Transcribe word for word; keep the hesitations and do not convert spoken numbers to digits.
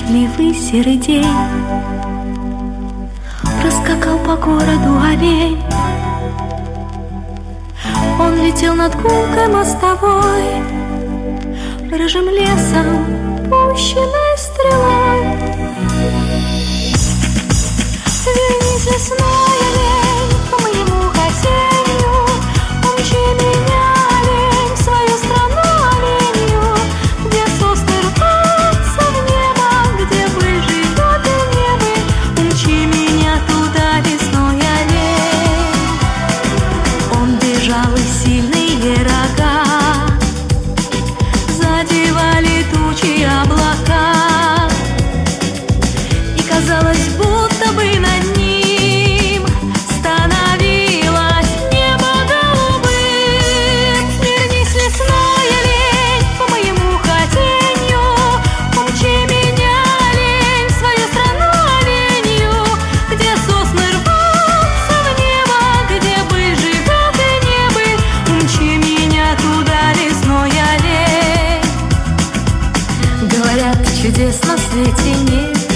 дождливый серый день. Проскакал по городу олень. Он летел над гулкой мостовой, рыжим лесом, пущенной стрелой. Вернись, лесной олень, по моему хотению, умчи меня, олень, в свою страну оленью, где сосны рвутся в небо, где быль живет и небо. Умчи меня туда, лесной олень. Он бежал, и сильные рога задевали тучи облака, и казалось, будто бы над ним становилось небо голубым. Вернись, лесной олень, по моему хотению, умчи меня, олень, в свою страну оленью, где сосны рвутся в небо, где быль живет и небо. Умчи меня туда, лесной олень. Говорят, чудес на свете нет,